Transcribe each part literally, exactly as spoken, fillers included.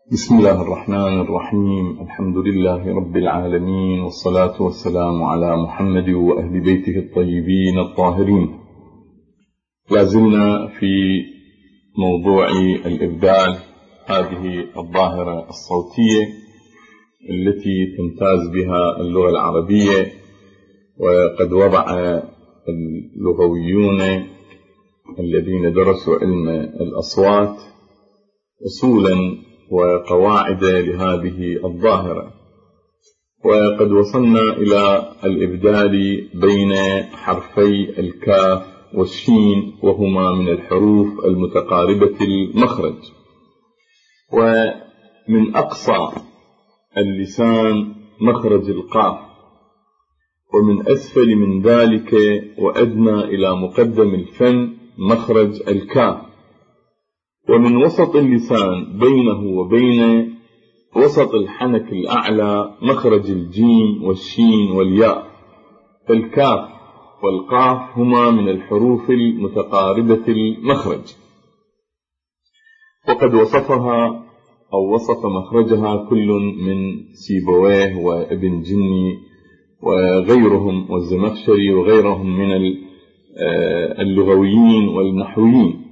بسم الله الرحمن الرحيم. الحمد لله رب العالمين، والصلاة والسلام على محمد وأهل بيته الطيبين الطاهرين. لازلنا في موضوع الإبدال، هذه الظاهرة الصوتية التي تمتاز بها اللغة العربية، وقد وضع اللغويون الذين درسوا علم الأصوات أصولا وقواعد لهذه الظاهرة، وقد وصلنا إلى الإبدال بين حرفي الكاف والشين، وهما من الحروف المتقاربة المخرج. ومن أقصى اللسان مخرج القاف، ومن أسفل من ذلك وأدنى إلى مقدم الفم مخرج الكاف، ومن وسط اللسان بينه وبين وسط الحنك الأعلى مخرج الجيم والشين والياء. فالكاف والقاف هما من الحروف المتقاربة المخرج، وقد وصفها أو وصف مخرجها كل من سيبويه وابن جني وغيرهم والزمخشري وغيرهم من اللغويين والنحويين.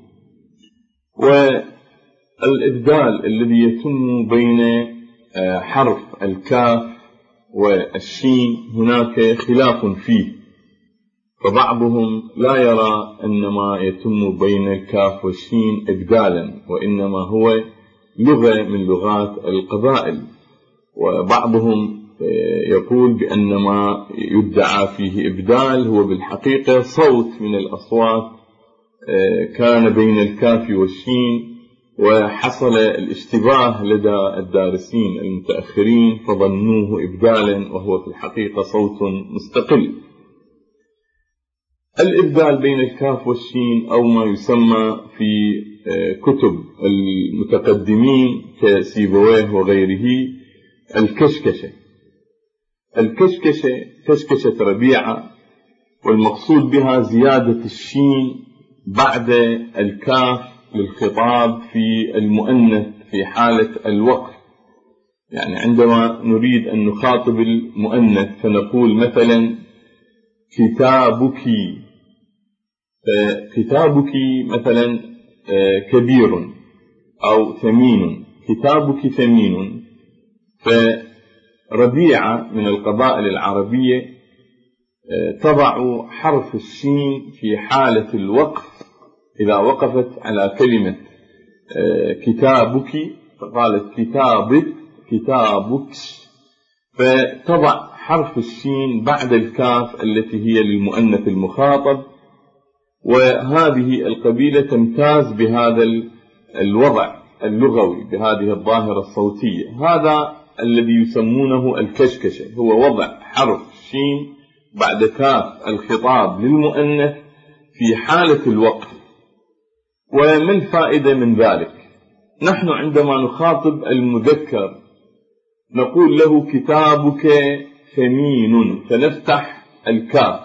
والإبدال الذي يتم بين حرف الكاف والشين هناك خلاف فيه، فبعضهم لا يرى أن ما يتم بين الكاف والشين إبدالا، وإنما هو لغة من لغات القبائل، وبعضهم يقول بأن ما يدعى فيه إبدال هو بالحقيقة صوت من الأصوات كان بين الكاف والشين، وحصل الاشتباه لدى الدارسين المتأخرين فظنوه إبدالا، وهو في الحقيقة صوت مستقل. الإبدال بين الكاف والشين، أو ما يسمى في كتب المتقدمين كسيبويه وغيره الكشكشة. الكشكشة كشكشة ربيعة، والمقصود بها زيادة الشين بعد الكاف للخطاب في المؤنث في حالة الوقف. يعني عندما نريد أن نخاطب المؤنث فنقول مثلا كتابك، كتابك مثلا كبير أو ثمين، كتابك ثمين. فربيعة من القبائل العربية تضع حرف الشين في حالة الوقف إذا وقفت على كلمة كتابك، فقالت كتابك كتابك، فتضع حرف الشين بعد الكاف التي هي للمؤنث المخاطب. وهذه القبيلة تمتاز بهذا الوضع اللغوي، بهذه الظاهرة الصوتية. هذا الذي يسمونه الكشكشة، هو وضع حرف الشين بعد كاف الخطاب للمؤنث في حالة الوقف. وما الفائدة من ذلك؟ نحن عندما نخاطب المذكر نقول له كتابك ثمين، فنفتح الكاف،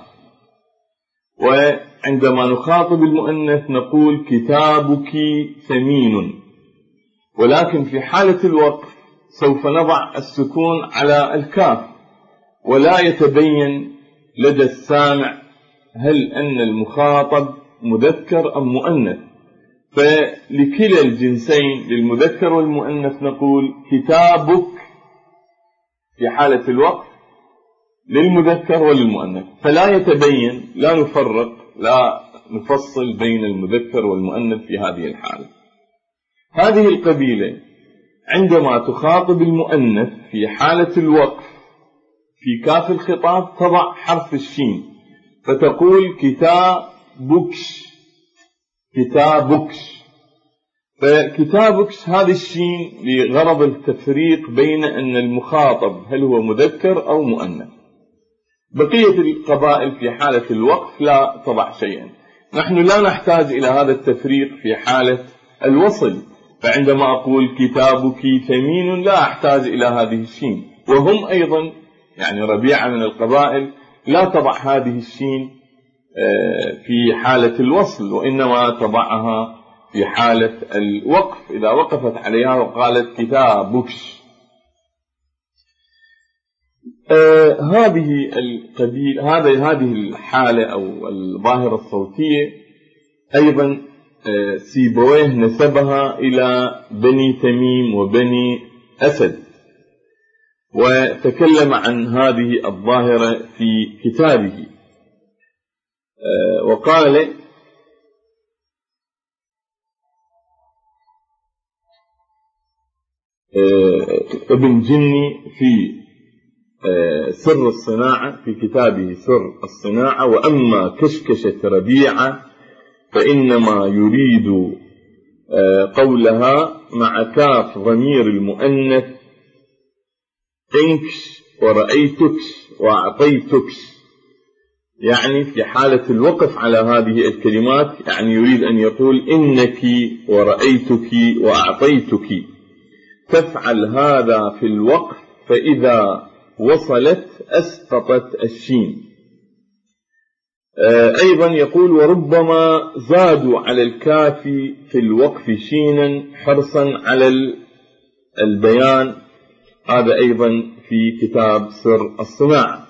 وعندما نخاطب المؤنث نقول كتابك ثمين. ولكن في حالة الوقف سوف نضع السكون على الكاف، ولا يتبين لدى السامع هل أن المخاطب مذكر أم مؤنث. فلكلا الجنسين للمذكر والمؤنث نقول كتابك في حالة الوقف للمذكر وللمؤنث، فلا يتبين، لا نفرق، لا نفصل بين المذكر والمؤنث في هذه الحالة. هذه القبيلة عندما تخاطب المؤنث في حالة الوقف في كاف الخطاب تضع حرف الشين، فتقول كتابكش كتابكش. فكتابكش هذا الشين لغرض التفريق بين أن المخاطب هل هو مذكر أو مؤنث. بقية القبائل في حالة الوقف لا تضع شيئا. نحن لا نحتاج إلى هذا التفريق في حالة الوصل، فعندما أقول كتابك ثمين لا أحتاج إلى هذه الشين. وهم أيضا يعني ربيعة من القبائل لا تضع هذه الشين في حالة الوصل، وإنما تضعها في حالة الوقف إذا وقفت عليها وقالت كتابكش. آه هذه القبيل هذه هذه الحالة أو الظاهرة الصوتية أيضا آه سيبويه نسبها إلى بني تميم وبني أسد، وتكلم عن هذه الظاهرة في كتابه. آه وقال آه ابن جني في سر الصناعة في كتابه سر الصناعة: وأما كشكشة ربيعة فإنما يريد قولها مع كاف ضمير المؤنث إنكش ورأيتكش وأعطيتكش، يعني في حالة الوقف على هذه الكلمات، يعني يريد أن يقول إنك ورأيتك وأعطيتك، تفعل هذا في الوقف فإذا وصلت أسقطت الشين. أيضا يقول: وربما زادوا على الكاف في الوقف شينا حرصا على البيان، هذا أيضا في كتاب سر الصناعة.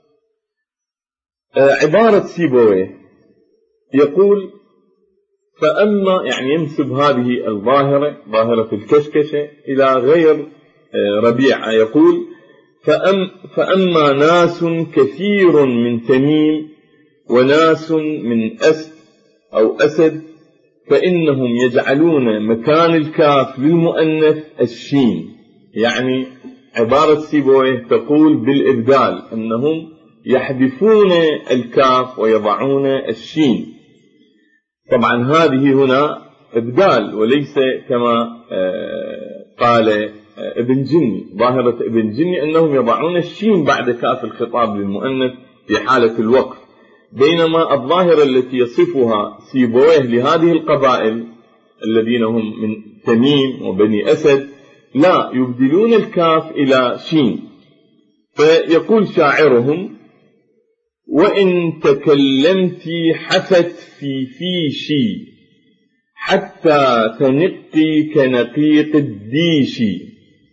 عبارة سيبويه يقول: فأما، يعني ينسب هذه الظاهرة ظاهرة الكشكشة إلى غير ربيعة، يقول: فأم فأما ناس كثير من تميم وناس من أسد أو أسد فإنهم يجعلون مكان الكاف للمؤنث الشين. يعني عبارة سيبويه تقول بالإبدال، أنهم يحذفون الكاف ويضعون الشين. طبعا هذه هنا إبدال وليس كما قال ابن جني. ظاهرة ابن جني أنهم يضعون الشين بعد كاف الخطاب للمؤنث في حالة الوقف، بينما الظاهرة التي يصفها سيبويه لهذه القبائل الذين هم من تميم وبني أسد لا، يبدلون الكاف إلى شين. فيقول شاعرهم: وإن تكلمت حفت في فيشي حتى تنقي كنقيق الديشي.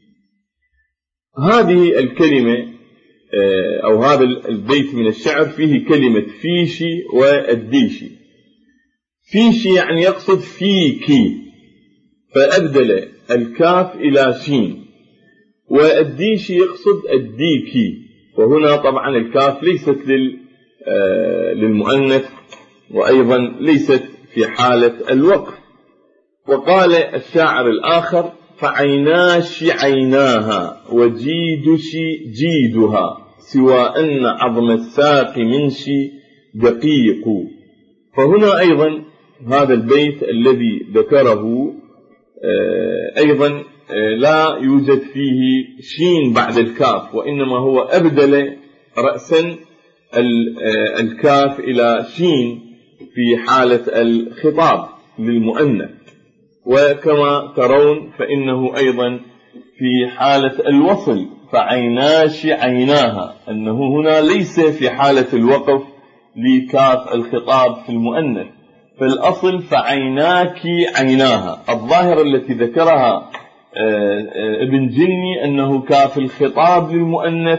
هذه الكلمة أو هذا البيت من الشعر فيه كلمة فيشي والديشي. فيشي يعني يقصد فيكي، فأبدل الكاف إلى شين، والديشي يقصد الديكي، وهنا طبعا الكاف ليست للمؤنث وأيضا ليست في حالة الوقف. وقال الشاعر الآخر: فعيناش عيناها وجيدش جيدها سوى أن عظم الساق منشي دقيق. فهنا أيضا هذا البيت الذي ذكره أيضا لا يوجد فيه شين بعد الكاف، وإنما هو أبدل رأسا الكاف إلى شين في حالة الخطاب للمؤنث. وكما ترون فإنه أيضا في حالة الوصل فعيناش عيناها، أنه هنا ليس في حالة الوقف لكاف الخطاب في المؤنث، فالأصل فعيناك عيناها. الظاهرة التي ذكرها ابن جني أنه كاف الخطاب للمؤنث،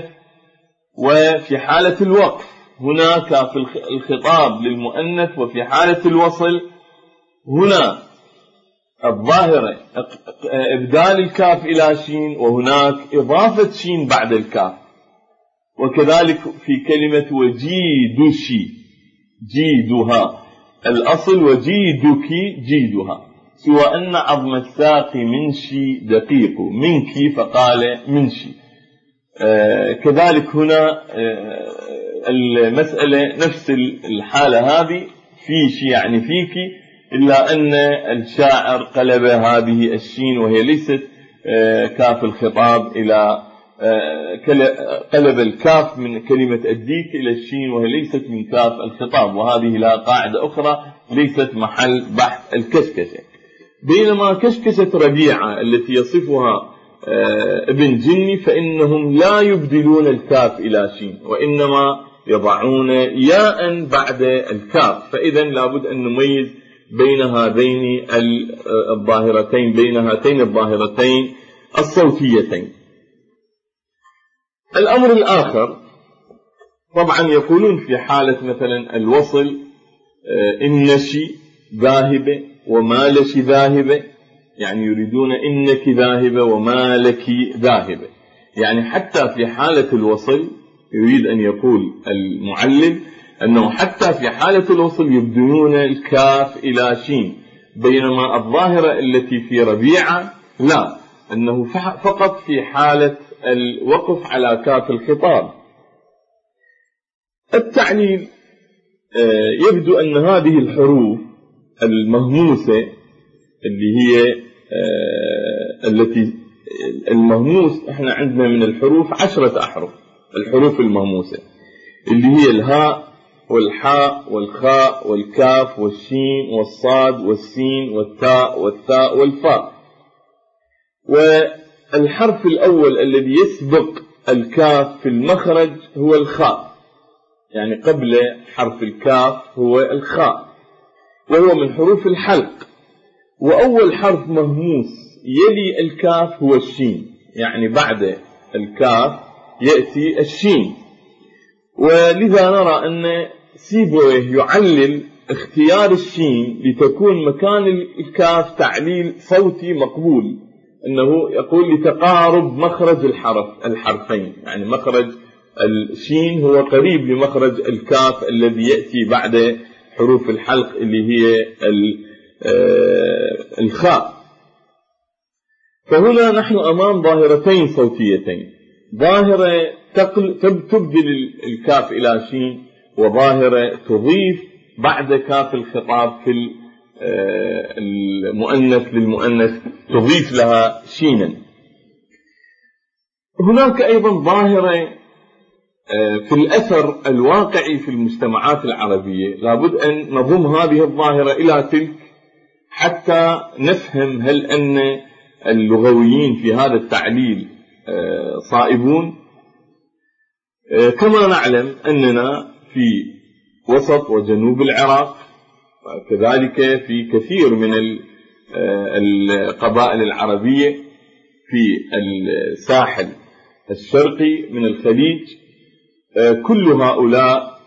وفي حالة الوقف هنا كاف الخطاب للمؤنث، وفي حالة الوصل هنا الظاهرة إبدال الكاف إلى شين، وهناك إضافة شين بعد الكاف. وكذلك في كلمة وجيدشي جيدها، الأصل وجيدك جيدها، سوى أن عظم الساق منشي دقيق، منك فقال منشي. آه كذلك هنا آه المسألة نفس الحالة هذه، فيشي يعني فيك، إلا أن الشاعر قلب هذه الشين وهي ليست آه كاف الخطاب إلى آه قلب الكاف من كلمة الديك إلى الشين وهي ليست من كاف الخطاب، وهذه لا قاعدة أخرى ليست محل بحث الكشكشة. بينما كشكشة ربيعة التي يصفها ابن جني فإنهم لا يبدلون الكاف إلى شين، وإنما يضعون ياء بعد الكاف. فإذا لابد أن نميز بين هذين الظاهرتين بين هاتين الظاهرتين الصوتيتين. الأمر الآخر طبعا يقولون في حالة مثلا الوصل إنشي ذاهبة ومالش ذاهبة، يعني يريدون إنك ذاهبة ومالك ذاهبة، يعني حتى في حالة الوصل يريد أن يقول المعلم أنه حتى في حالة الوصل يبدلون الكاف إلى شين، بينما الظاهرة التي في ربيعة لا، أنه فقط في حالة الوقف على كاف الخطاب. التعليل يبدو أن هذه الحروف المهموسة اللي هي التي المهموس، احنا عندنا من الحروف عشرة أحرف، الحروف المهموسة اللي هي الهاء والحاء والخاء والكاف والشين والصاد والسين والتاء والثاء والفاء. والحرف الأول الذي يسبق الكاف في المخرج هو الخاء، يعني قبل حرف الكاف هو الخاء، وهو من حروف الحلق. وأول حرف مهموس يلي الكاف هو الشين، يعني بعد الكاف يأتي الشين. ولذا نرى أن سيبويه يعلل اختيار الشين لتكون مكان الكاف تعليل صوتي مقبول، أنه يقول لتقارب مخرج الحرف الحرفين، يعني مخرج الشين هو قريب لمخرج الكاف الذي يأتي بعد حروف الحلق اللي هي الخاء. فهنا نحن أمام ظاهرتين صوتيتين، ظاهرة تبدل الكاف إلى شين، وظاهرة تضيف بعد كاف الخطاب في المؤنث للمؤنث تضيف لها شينا. هناك أيضا ظاهرة في الأثر الواقعي في المجتمعات العربية، لابد أن نضم هذه الظاهرة إلى تلك حتى نفهم هل أن اللغويين في هذا التعليل صائبون. كما نعلم أننا في وسط وجنوب العراق، وكذلك في كثير من القبائل العربية في الساحل الشرقي من الخليج، كل هؤلاء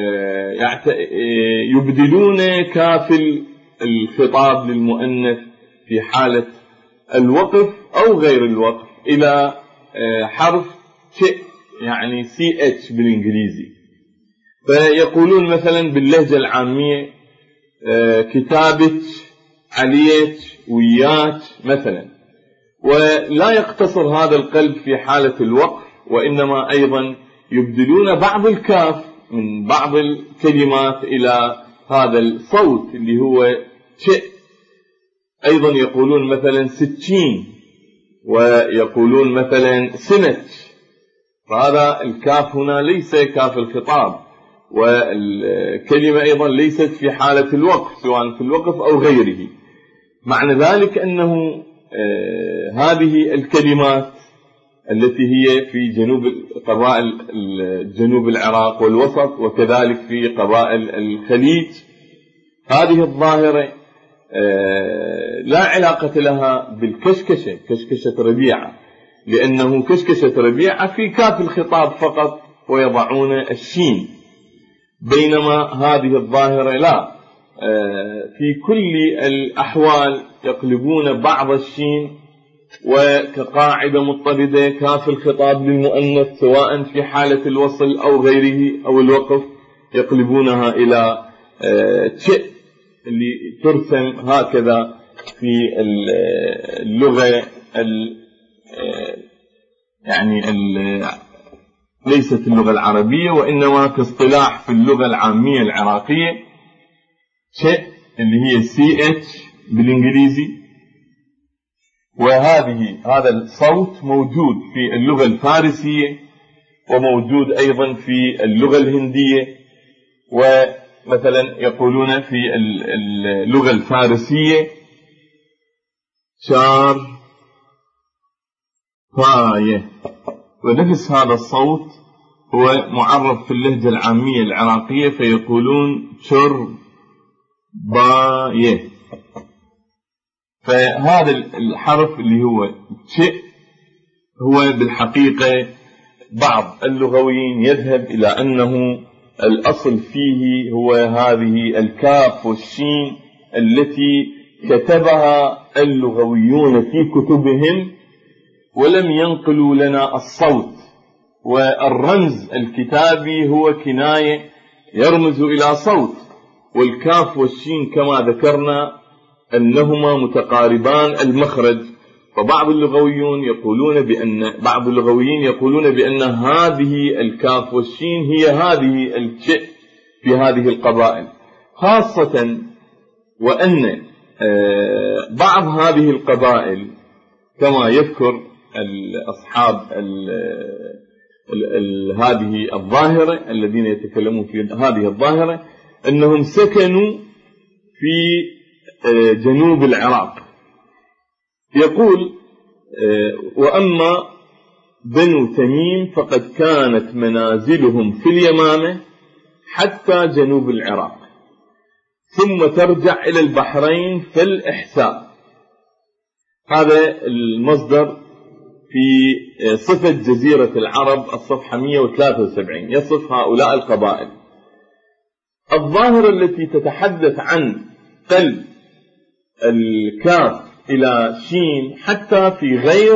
يبدلون كاف الخطاب للمؤنث في حالة الوقف أو غير الوقف إلى حرف ش، يعني سي اتش بالإنجليزي. فيقولون مثلا باللهجة العامية كتابك، عليك، وياك مثلا. ولا يقتصر هذا القلب في حالة الوقف، وإنما أيضا يبدلون بعض الكاف من بعض الكلمات إلى هذا الصوت اللي هو ش. أيضا يقولون مثلا ستين، ويقولون مثلا سنة، فهذا الكاف هنا ليس كاف الخطاب، والكلمة أيضا ليست في حالة الوقف سواء في الوقف أو غيره. معنى ذلك أنه آه هذه الكلمات التي هي في جنوب قبائل جنوب العراق والوسط وكذلك في قبائل الخليج، هذه الظاهرة آه لا علاقة لها بالكشكشة، كشكشة ربيعة، لأنه كشكشة ربيعة في كاف الخطاب فقط ويضعون الشين، بينما هذه الظاهرة لا، في كل الأحوال يقلبون بعض الشين، وكقاعدة مضطردة كاف الخطاب للمؤنث سواء في حالة الوصل أو غيره أو الوقف يقلبونها إلى تش اللي ترسم هكذا في اللغة يعني ليست اللغة العربية، وإنما كاصطلاح في اللغة العامية العراقية شيء اللي هي سي اتش بالإنجليزي. وهذه هذا الصوت موجود في اللغة الفارسية، وموجود أيضا في اللغة الهندية. ومثلا يقولون في اللغة الفارسية شار فاية، ونفس هذا الصوت هو معرف في اللهجة العامية العراقية، فيقولون شر بايه. فهذا الحرف اللي هو ش هو بالحقيقة بعض اللغويين يذهب إلى أنه الأصل فيه هو هذه الكاف والشين التي كتبها اللغويون في كتبهم ولم ينقلوا لنا الصوت، والرمز الكتابي هو كناية يرمز إلى صوت، والكاف والشين كما ذكرنا أنهما متقاربان المخرج. فبعض اللغويون يقولون بأن بعض اللغويين يقولون بأن هذه الكاف والشين هي هذه الشيء في هذه القبائل، خاصة وأن بعض هذه القبائل كما يذكر أصحاب هذه الظاهرة الذين يتكلمون في هذه الظاهرة أنهم سكنوا في جنوب العراق. يقول: وأما بنو تميم فقد كانت منازلهم في اليمامة حتى جنوب العراق، ثم ترجع إلى البحرين في الإحساء. هذا المصدر في صفة جزيرة العرب الصفحة مئة وثلاثة وسبعين، يصف هؤلاء القبائل. الظاهرة التي تتحدث عن قلب الكاف إلى شين حتى في غير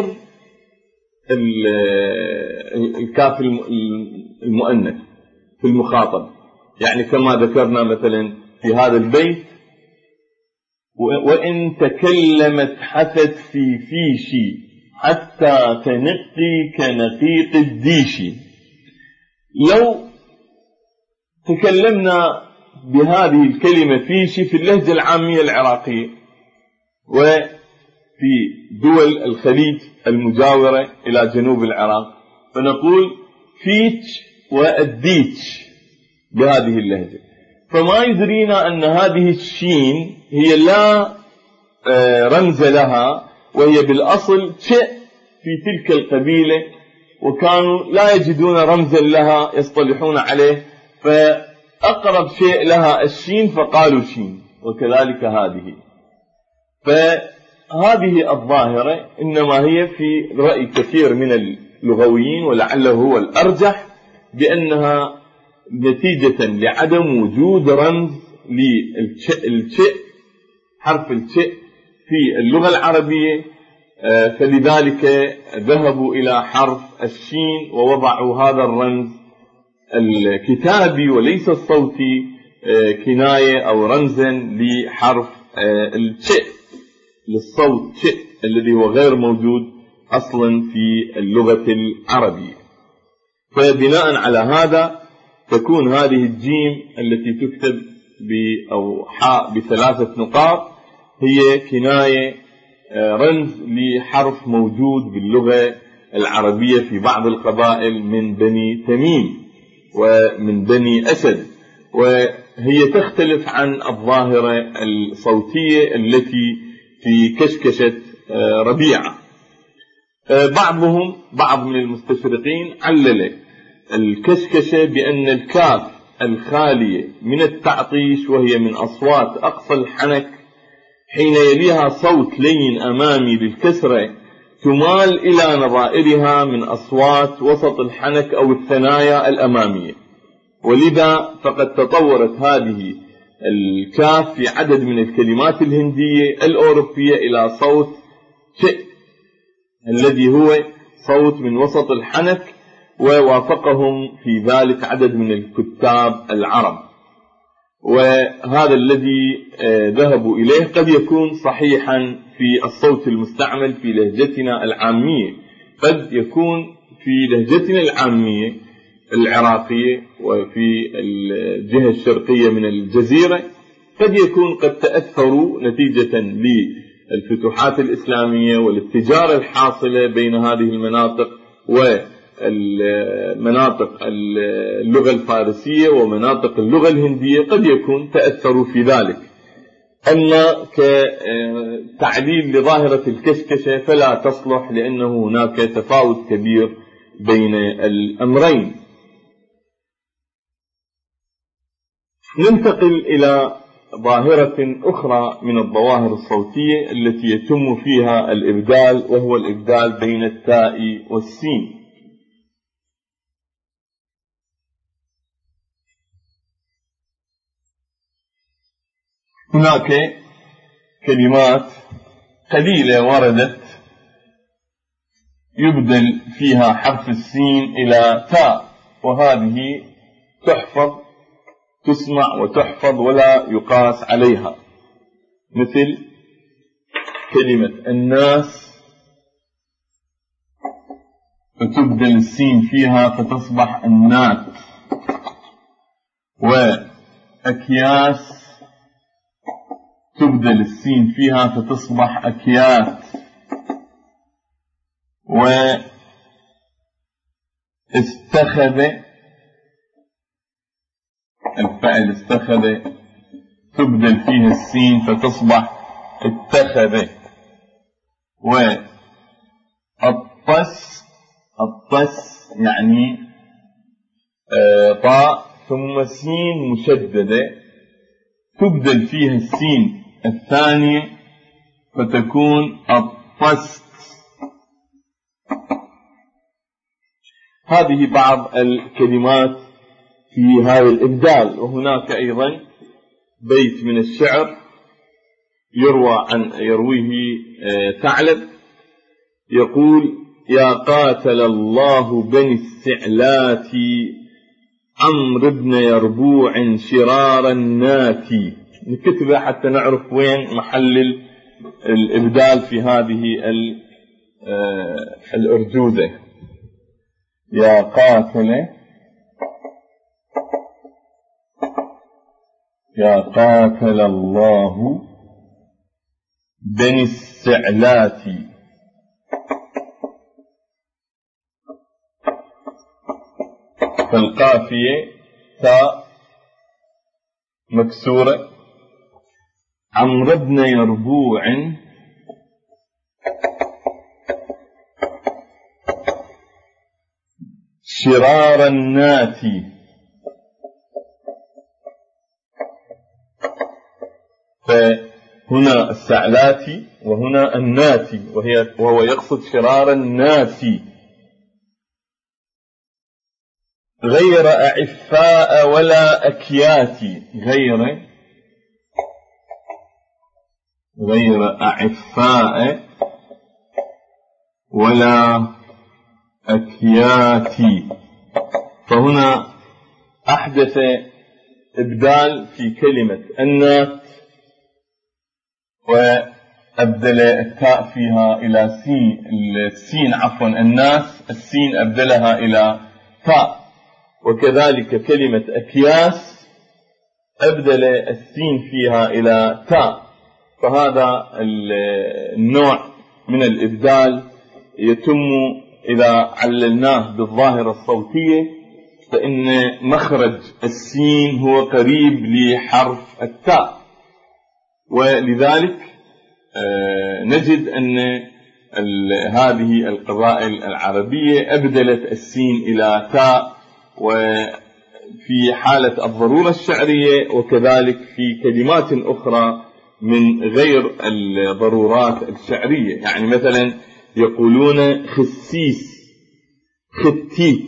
الكاف المؤنث في المخاطب، يعني كما ذكرنا مثلا في هذا البيت: وإن تكلمت حثت في فيشي حتى تنقي كنقيق الديشي. لو تكلمنا بهذه الكلمة فيشي في اللهجة العامية العراقية وفي دول الخليج المجاورة إلى جنوب العراق، فنقول فيتش والديتش بهذه اللهجة، فما يدرينا أن هذه الشين هي لا رمز لها، وهي بالأصل شيء في تلك القبيلة، وكانوا لا يجدون رمزا لها يصطلحون عليه، فأقرب شيء لها الشين فقالوا شين، وكذلك هذه. فهذه الظاهرة إنما هي في رأي كثير من اللغويين، ولعله هو الأرجح، بأنها نتيجة لعدم وجود رمز للشيء حرف الشيء في اللغة العربية، فلذلك ذهبوا إلى حرف الشين ووضعوا هذا الرمز الكتابي وليس الصوتي كناية أو رمزا لحرف الشيء للصوت شيء الذي هو غير موجود أصلا في اللغة العربية. فبناء على هذا تكون هذه الجيم التي تكتب ب أو حاء بثلاثة نقاط هي كناية رمز لحرف موجود باللغة العربية في بعض القبائل من بني تميم ومن بني أسد، وهي تختلف عن الظاهرة الصوتية التي في كشكشة ربيعة. بعضهم بعض من المستشرقين علل الكشكشة بأن الكاف الخالية من التعطيش، وهي من أصوات أقصى الحنك، حين يليها صوت لين أمامي بالكسرة تمال إلى نظائرها من أصوات وسط الحنك أو الثنايا الأمامية، ولذا فقد تطورت هذه الكاف في عدد من الكلمات الهندية الأوروبية إلى صوت شئ الذي هو صوت من وسط الحنك، ووافقهم في ذلك عدد من الكتاب العرب. وهذا الذي ذهبوا إليه قد يكون صحيحا في الصوت المستعمل في لهجتنا العامية، قد يكون في لهجتنا العامية العراقية وفي الجهة الشرقية من الجزيرة قد يكون قد تأثروا نتيجة للفتوحات الإسلامية والتجارة الحاصلة بين هذه المناطق ومناطق اللغة الفارسية ومناطق اللغة الهندية، قد يكون تأثروا في ذلك. أما كتعليل لظاهرة الكشكشة فلا تصلح، لأنه هناك تفاوت كبير بين الأمرين. ننتقل إلى ظاهرة أخرى من الظواهر الصوتية التي يتم فيها الإبدال، وهو الإبدال بين التاء والسين. هناك كلمات قليلة وردت يبدل فيها حرف السين إلى تاء، وهذه تحفظ، تسمع وتحفظ ولا يقاس عليها، مثل كلمة الناس فتبدل السين فيها فتصبح النات، وأكياس تبدل السين فيها فتصبح أكيات، واستخذ الفعل استخذ تبدل فيه السين فتصبح اتخذ، والطس الطس يعني طاء ثم سين مشددة تبدل فيها السين الثانية فتكون الطست. هذه بعض الكلمات في هذا الإبدال. وهناك أيضا بيت من الشعر يروى عن يرويه ثعلب يقول: يا قاتل الله بني السعلات عمرو بن يربوع شرار الناتي. نكتبه حتى نعرف وين محل الإبدال في هذه الأرجوزة. يا قاتل يا قاتل الله بني السعلات فالقافية تاء مكسورة. عمرو بن يربوع شرار الناتي، فهنا السعلاتي وهنا الناتي، وهي وهو يقصد شرار الناتي. غير أعفاء ولا أكياتي، غير غير أعفاء ولا أكياتي. فهنا أحدث إبدال في كلمة النات وأبدل التاء فيها إلى سين، السين عفوا الناس السين أبدلها إلى تاء، وكذلك كلمة أكياس أبدل السين فيها إلى تاء. فهذا النوع من الإبدال يتم إذا عللناه بالظاهرة الصوتية، فإن مخرج السين هو قريب لحرف التاء، ولذلك نجد أن هذه القبائل العربية أبدلت السين إلى تاء، وفي حالة الضرورة الشعرية، وكذلك في كلمات أخرى من غير الضرورات الشعرية. يعني مثلا يقولون خسيس ختيت،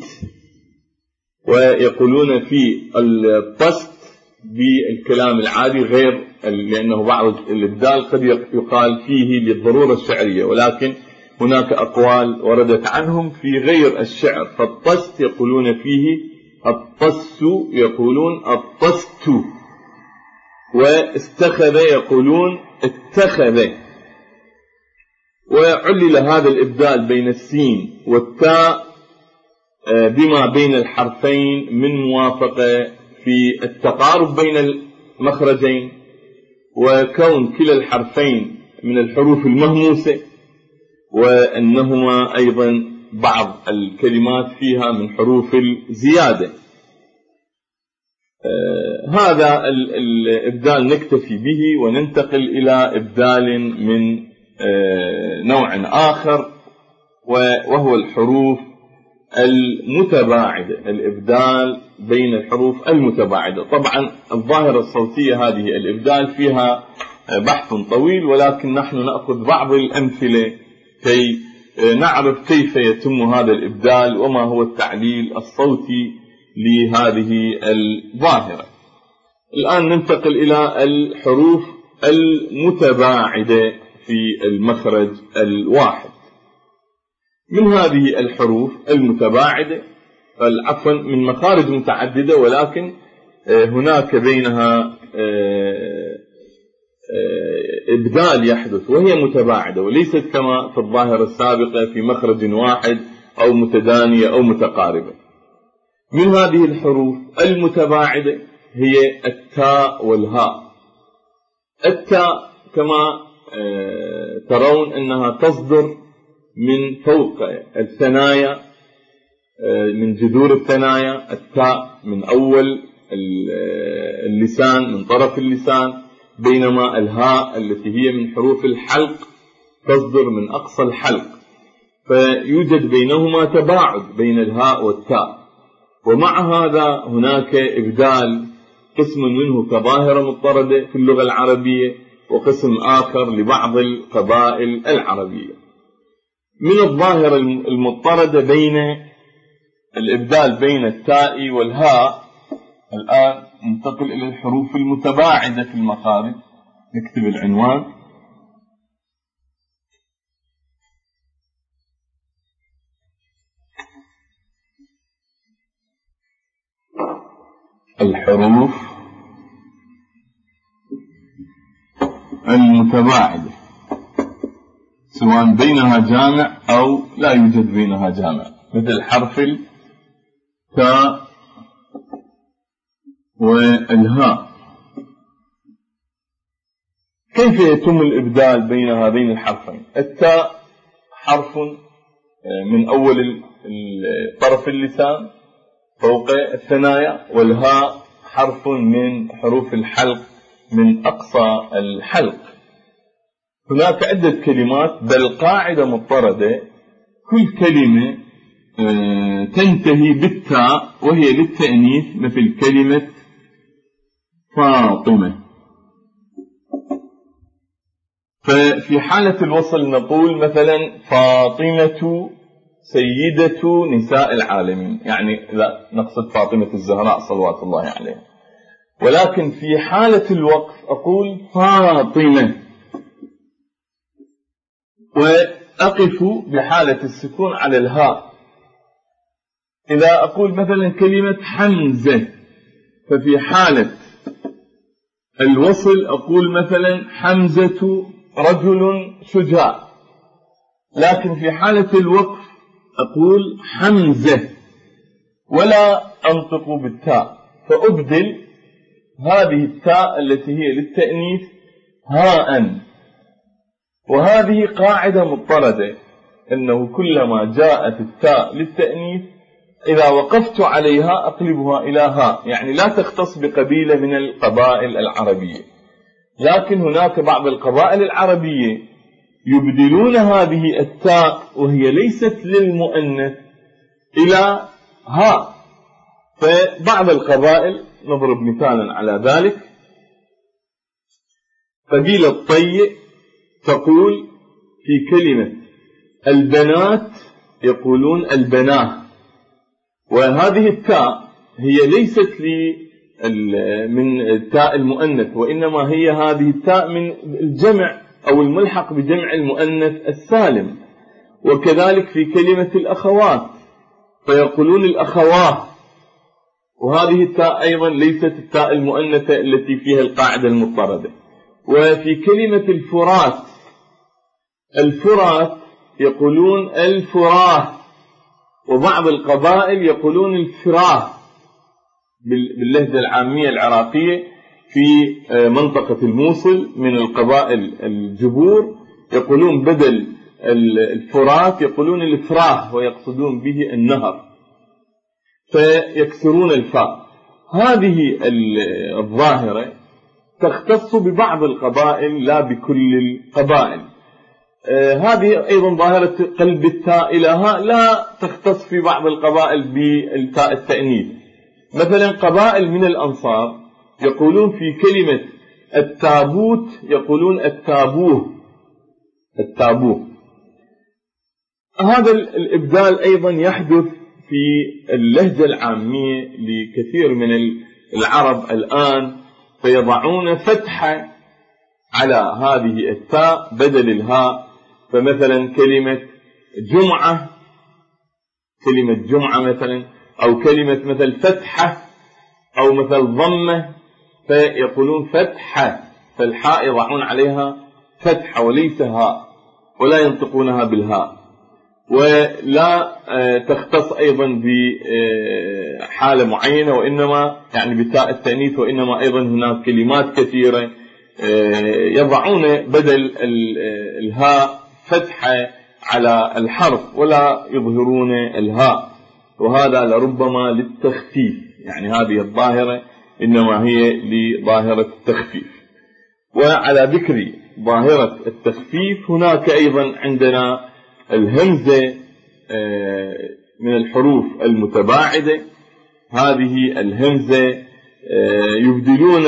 ويقولون في الطست بالكلام العادي غير، لأنه بعض الإبدال قد يقال فيه للضرورة الشعرية، ولكن هناك أقوال وردت عنهم في غير الشعر. فالطست يقولون فيه الطس، يقولون الطست، واستخذ يقولون اتخذ. وعلل هذا الإبدال بين السين والتاء بما بين الحرفين من موافقة في التقارب بين المخرجين، وكون كلا الحرفين من الحروف المهموسة، وأنهما أيضا بعض الكلمات فيها من حروف الزيادة. آه هذا الإبدال نكتفي به وننتقل إلى إبدال من آه نوع آخر، وهو الحروف المتباعدة، الإبدال بين الحروف المتباعدة. طبعا الظاهرة الصوتية هذه الإبدال فيها بحث طويل، ولكن نحن نأخذ بعض الأمثلة كي نعرف كيف يتم هذا الإبدال وما هو التعليل الصوتي لهذه الظاهرة. الآن ننتقل إلى الحروف المتباعدة في المخرج الواحد. من هذه الحروف المتباعدة، عفوا من مخارج متعددة، ولكن هناك بينها إبدال يحدث وهي متباعدة، وليست كما في الظاهرة السابقة في مخرج واحد أو متدانية أو متقاربة. من هذه الحروف المتباعدة هي التاء والهاء. التاء كما ترون أنها تصدر من فوق الثنايا، من جذور الثنايا. التاء من أول اللسان، من طرف اللسان، بينما الهاء التي هي من حروف الحلق تصدر من أقصى الحلق، فيوجد بينهما تباعد بين الهاء والتاء. ومع هذا هناك إبدال، قسم منه كظاهرة مضطردة في اللغة العربية، وقسم آخر لبعض القبائل العربية. من الظاهرة المضطردة بين الإبدال بين التاء والهاء. الآن ننتقل إلى الحروف المتباعدة في المخارج. نكتب العنوان: الحروف المتباعدة، سواء بينها جامع أو لا يوجد بينها جامع، مثل حرف التاء والهاء. كيف يتم الإبدال بين هذين الحرفين؟ التاء حرف من أول طرف اللسان فوق الثنايا، والهاء حرف من حروف الحلق من أقصى الحلق. هناك عدة كلمات، بل قاعدة مضطردة، كل كلمة تنتهي بالتاء وهي للتأنيث، مثل كلمة فاطمة. ففي حالة الوصل نقول مثلا فاطمة سيدة نساء العالمين، يعني لا نقصد فاطمة الزهراء صلوات الله عليها. ولكن في حالة الوقف أقول فاطمة، وأقف بحالة السكون على الهاء. إذا أقول مثلا كلمة حمزة، ففي حالة الوصل أقول مثلا حمزة رجل شجاع، لكن في حالة الوقف أقول حمزة ولا أنطق بالتاء، فأبدل هذه التاء التي هي للتأنيث هاء. وهذه قاعدة مضطردة، أنه كلما جاءت التاء للتأنيث إذا وقفت عليها أقلبها إلى هاء، يعني لا تختص بقبيلة من القبائل العربية. لكن هناك بعض القبائل العربية يبدلون هذه التاء وهي ليست للمؤنث إلى هاء. فبعض القبائل، نضرب مثالا على ذلك، قبيلة طي تقول في كلمة البنات يقولون البناه، وهذه التاء هي ليست من التاء المؤنث، وإنما هي هذه التاء من الجمع أو الملحق بجمع المؤنث السالم. وكذلك في كلمة الأخوات فيقولون الأخوات، وهذه التاء أيضا ليست التاء المؤنثة التي فيها القاعدة المضطردة. وفي كلمة الفرات، الفرات يقولون الفراه، وبعض القبائل يقولون الفراه باللهجة العامية العراقية. في منطقة الموصل من القبائل الجبور يقولون بدل الفرات يقولون الفراه، ويقصدون به النهر، فيكسرون الفاء. هذه الظاهرة تختص ببعض القبائل لا بكل القبائل. آه هذه أيضا ظاهرة قلب التاء إلى هاء لا تختص في بعض القبائل بالتاء التأنيث. مثلا قبائل من الأنصار يقولون في كلمة التابوت يقولون التابوه التابوه. هذا الإبدال أيضا يحدث في اللهجة العامية لكثير من العرب الآن، فيضعون فتحة على هذه التاء بدل الهاء. فمثلا كلمة جمعة كلمة جمعة مثلا، أو كلمة مثل فتحة، أو مثل ضمة، فيقولون فتحة، فالحاء يضعون عليها فتحة وليس هاء، ولا ينطقونها بالهاء. ولا تختص أيضا بحالة معينة، وإنما يعني بتاء التأنيث، وإنما أيضا هناك كلمات كثيرة يضعون بدل الهاء فتحة على الحرف ولا يظهرون الهاء، وهذا لربما للتخفيف. يعني هذه الظاهرة إنما هي لظاهرة التخفيف. وعلى ذكر ظاهرة التخفيف هناك أيضا عندنا الهمزة من الحروف المتباعدة. هذه الهمزة يبدلون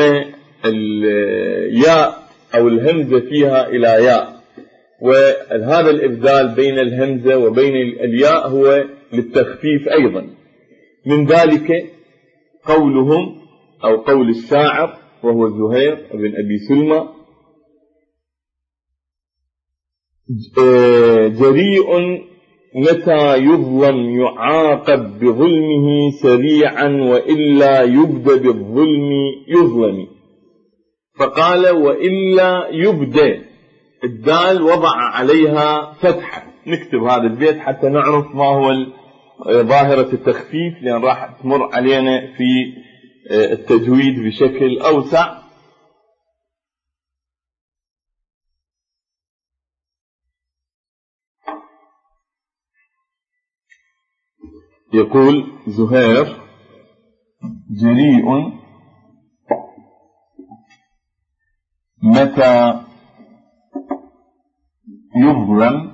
الياء أو الهمزة فيها إلى ياء، وهذا الإبدال بين الهمزة وبين الياء هو للتخفيف أيضا. من ذلك قولهم أو قول الشاعر وهو زهير بن أبي سلمى: جريء متى يظلم يعاقب بظلمه سريعا، وإلا يبدى بالظلم يظلم. فقال وإلا يبدى، الدال وضع عليها فتحة. نكتب هذا البيت حتى نعرف ما هو ظاهرة التخفيف، لأن راح تمر علينا في التجويد بشكل أوسع. يقول زهير: جريء متى يظلم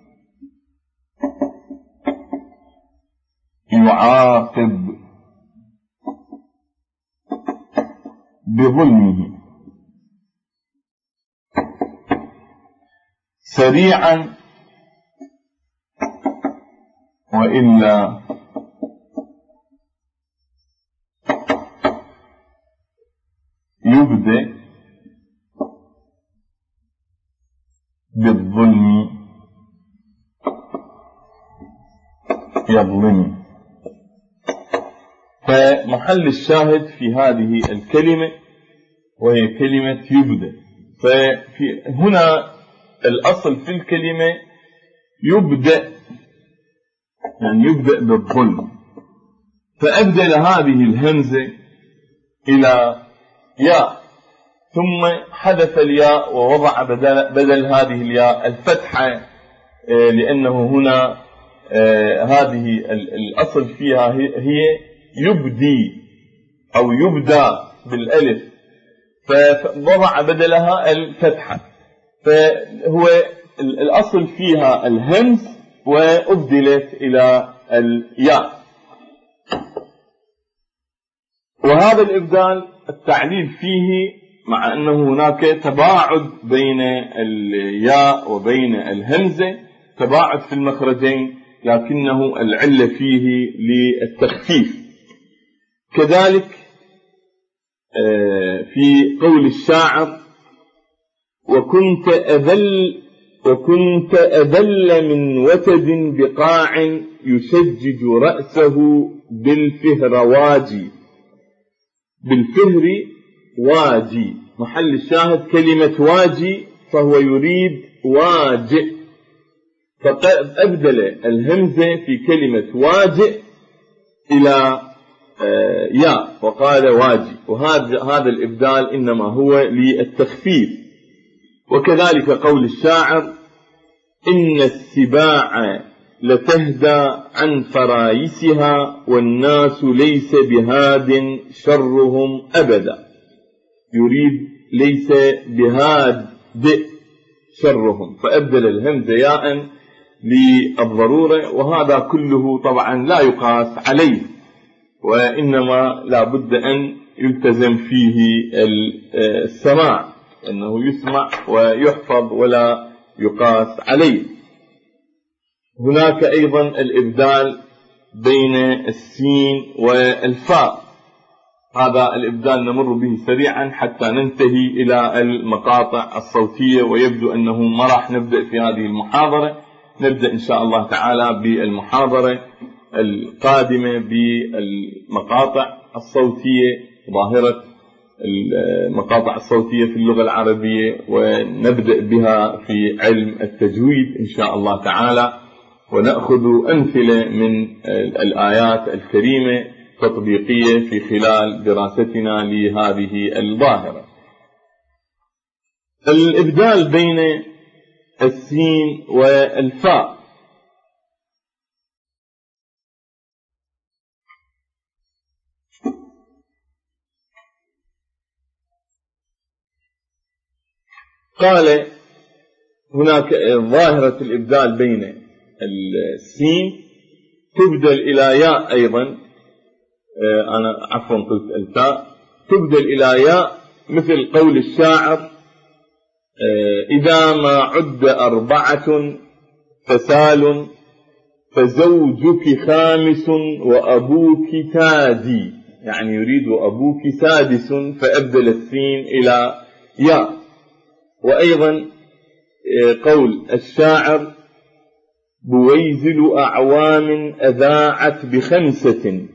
يعاقب بظلمه سريعا، وإلا يبدأ بالظلم يظلم. فمحل الشاهد في هذه الكلمة وهي كلمة يبدأ. ففي هنا الأصل في الكلمة يبدأ، يعني يبدأ بالظلم، فأبدل هذه الهمزة إلى ياء، ثم حذف الياء ووضع بدل, بدل هذه الياء الفتحة، لأنه هنا هذه الأصل فيها هي يبدي أو يبدأ بالألف، فوضع بدلها الفتحة. فهو الأصل فيها الهمز وأبدلت إلى الياء. وهذا الإبدال التعليل فيه مع أنه هناك تباعد بين الياء وبين الهمزة، تباعد في المخرجين، لكنه العلة فيه للتخفيف. كذلك في قول الشاعر: وكنت أذل وكنت أذل من وتد بقاع يشجج رأسه بالفهر واجي. بالفهر واجي، محل الشاهد كلمة واجي، فهو يريد واجئ، فأبدل الهمزة في كلمة واجئ إلى ياء وقال واجي، وهذا هذا الإبدال إنما هو للتخفيف. وكذلك قول الشاعر: إن السباع لتهدى عن فرايسها، والناس ليس بهاد شرهم أبدا. يريد ليس بهاد شرهم، فأبدل الهمزة ياء للضرورة، وهذا كله طبعا لا يقاس عليه، وإنما لا بد أن يلتزم فيه السماع، أنه يسمع ويحفظ ولا يقاس عليه. هناك أيضا الإبدال بين السين والفاء، هذا الإبدال نمر به سريعا حتى ننتهي إلى المقاطع الصوتية، ويبدو أنه ما راح نبدأ في هذه المحاضرة، نبدأ إن شاء الله تعالى بالمحاضرة القادمة بالمقاطع الصوتية، ظاهرة المقاطع الصوتية في اللغة العربية، ونبدأ بها في علم التجويد إن شاء الله تعالى، ونأخذ أمثلة من الآيات الكريمة تطبيقية في خلال دراستنا لهذه الظاهرة. الإبدال بين السين والفاء، قال هناك ظاهرة الإبدال بين السين تبدل إلى ياء أيضا، أنا عفوا قلت الفاء، تبدل إلى ياء مثل قول الشاعر: إذا ما عد أربعة فسال فزوجك خامس وأبوك تادي، يعني يريد أبوك سادس، فأبدل السين إلى ياء. وأيضا قول الشاعر: بويزل أعوام أذاعت بخمسة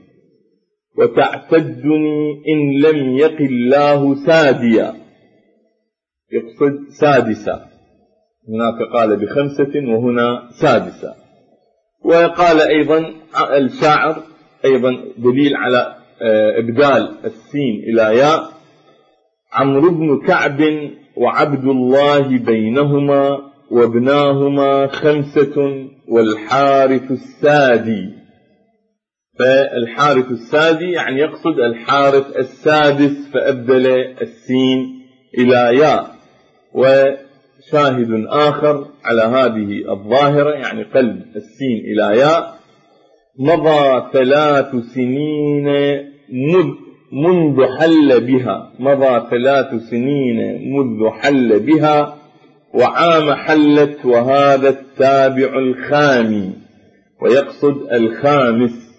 وتعتدني إن لم يق الله ساديا، يقصد سادسة، هناك قال بخمسة وهنا سادسة. وقال أيضا الشاعر أيضا دليل على إبدال السين إلى ياء: عمرو بن كعب وعبد الله بينهما وابناهما خمسة والحارث السادي، فالحارث السادي يعني يقصد الحارث السادس، فأبدل السين إلى ياء. وشاهد آخر على هذه الظاهرة يعني قلب السين إلى ياء: مضى ثلاث سنين مذ منذ حل بها، مضى ثلاث سنين منذ حل بها وعام حلت وهذا التابع الخامي، ويقصد الخامس.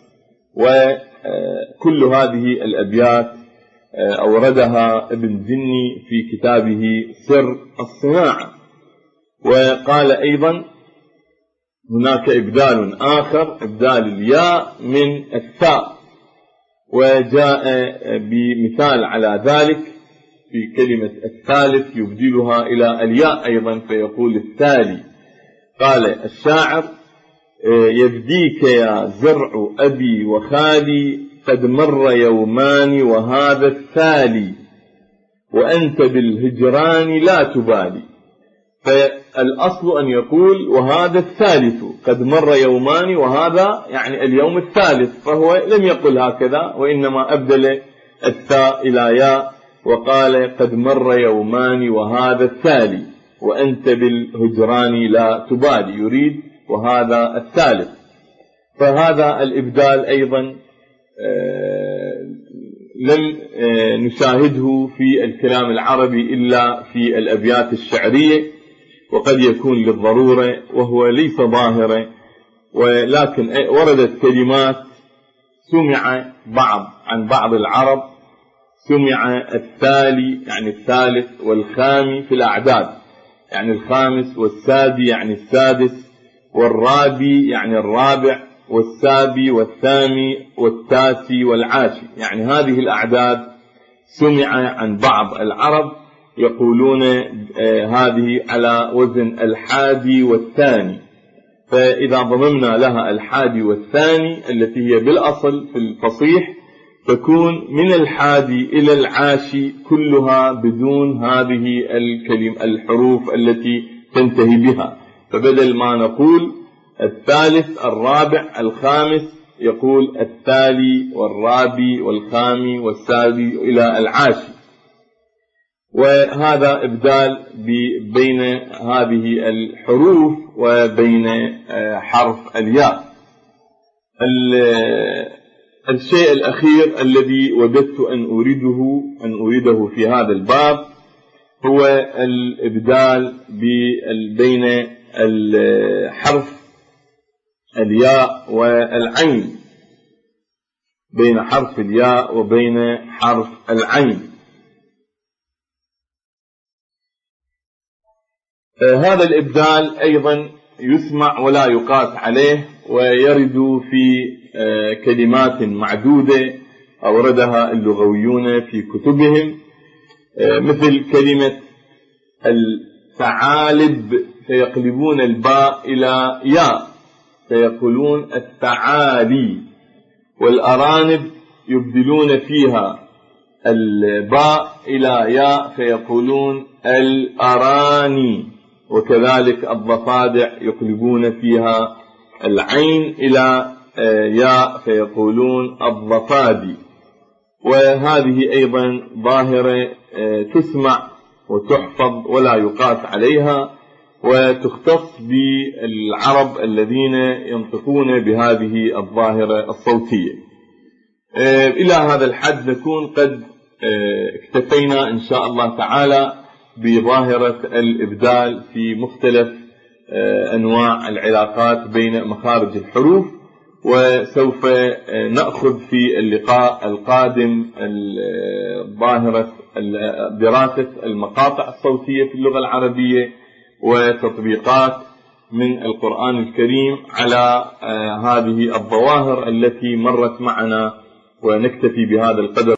وكل هذه الأبيات أوردها ابن جني في كتابه سر الصناعة. وقال أيضا هناك إبدال آخر، إبدال الياء من الثاء، وجاء بمثال على ذلك في كلمة الثالث يبدلها إلى الياء أيضا، فيقول التالي. قال الشاعر: يفديك يا زرع أبي وخالي قد مر يومان وهذا الثالي وأنت بالهجران لا تبالي. فالأصل أن يقول وهذا الثالث، قد مر يومان وهذا يعني اليوم الثالث، فهو لم يقل هكذا، وإنما أبدل الثاء إلى ياء وقال قد مر يومان وهذا الثالي وأنت بالهجران لا تبالي، يريد وهذا الثالث. فهذا الإبدال أيضا لم نشاهده في الكلام العربي إلا في الأبيات الشعرية، وقد يكون للضرورة وهو ليس ظاهرة، ولكن وردت كلمات سمع بعض عن بعض العرب، سمع الثالي يعني الثالث والخامي في الأعداد يعني الخامس، والسادي يعني السادس، والرابي يعني الرابع، والسابي والثامي والتاسي والعاشي، يعني هذه الأعداد سمع عن بعض العرب يقولون هذه على وزن الحادي والثاني، فإذا ضممنا لها الحادي والثاني التي هي بالأصل في الفصيح تكون من الحادي إلى العاشي كلها بدون هذه الكلم الحروف التي تنتهي بها، فبدل ما نقول الثالث الرابع الخامس يقول التالي والرابي والخامي والسادي إلى العاشي. وهذا إبدال بين هذه الحروف وبين حرف الياء. الشيء الأخير الذي وددت أن أريده أن أريده في هذا الباب هو الإبدال بين الحرف الياء والعين، بين حرف الياء وبين حرف العين. هذا الإبدال أيضا يسمع ولا يقاس عليه، ويرد في كلمات معدودة أوردها اللغويون في كتبهم، مثل كلمة الثعالب فيقلبون الباء إلى ياء فيقولون الثعالي، والأرانب يبدلون فيها الباء إلى ياء فيقولون الأراني، وكذلك الضفادع يقلبون فيها العين إلى ياء فيقولون الضفادي. وهذه أيضا ظاهرة تسمع وتحفظ ولا يقاس عليها، وتختص بالعرب الذين ينطقون بهذه الظاهرة الصوتية. إلى هذا الحد نكون قد اكتفينا إن شاء الله تعالى بظاهرة الإبدال في مختلف أنواع العلاقات بين مخارج الحروف، وسوف نأخذ في اللقاء القادم ظاهرة دراسة المقاطع الصوتية في اللغة العربية وتطبيقات من القرآن الكريم على هذه الظواهر التي مرت معنا، ونكتفي بهذا القدر.